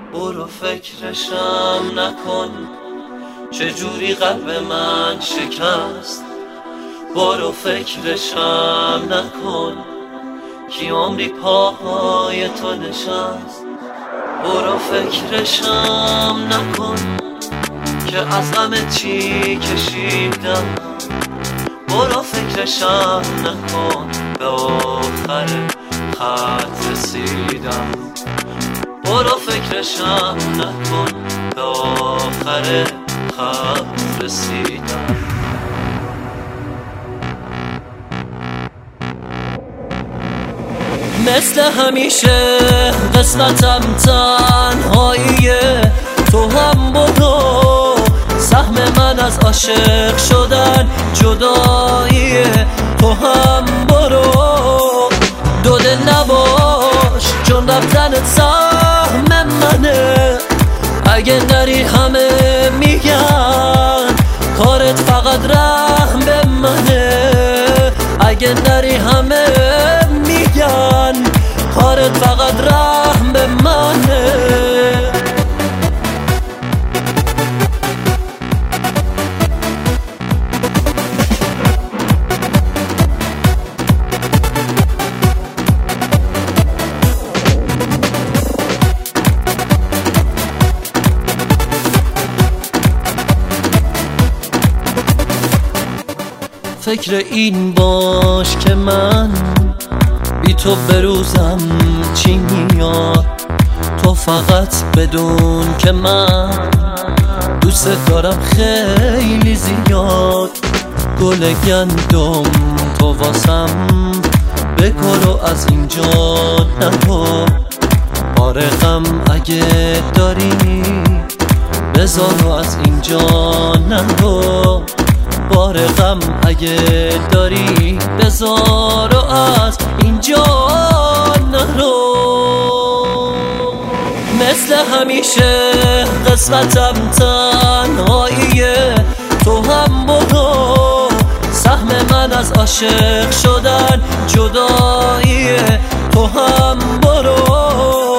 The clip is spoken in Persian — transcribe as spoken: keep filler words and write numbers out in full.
برو فکرشم نکن چجوری قلب من شکست. برو فکرشم نکن کی عمری پاهای تو نشست. برو فکرشم نکن که از غم چی کشیدم. برو فکرشم نکن به آخر خط رسیدم. برو فکرشم نکن به آخر خط رسیدم. مثل همیشه قسمتم تنهاییه، تو هم برو. سهم من از عاشق شدن جداییه، تو هم برو. دو دل نباش چون رفتنت سهم منه. اگه نری همه میگن کارت فقط رحم به منه. اگه نری همه میگن کارت فقط رحم به منه. فکر این باش که من بی تو بروزم چی میاد. تو فقط بدون که من دوست دارم خیلی زیاد. گل گندم تو واسم بکن و از اینجا نرو. بار غم اگه داری بذار و از اینجا نرو. بار غم اگه داری بذار و از اینجا نرو. مثل همیشه قسمتم تنهاییه، تو هم برو. سهم من از عاشق شدن جداییه، تو هم برو.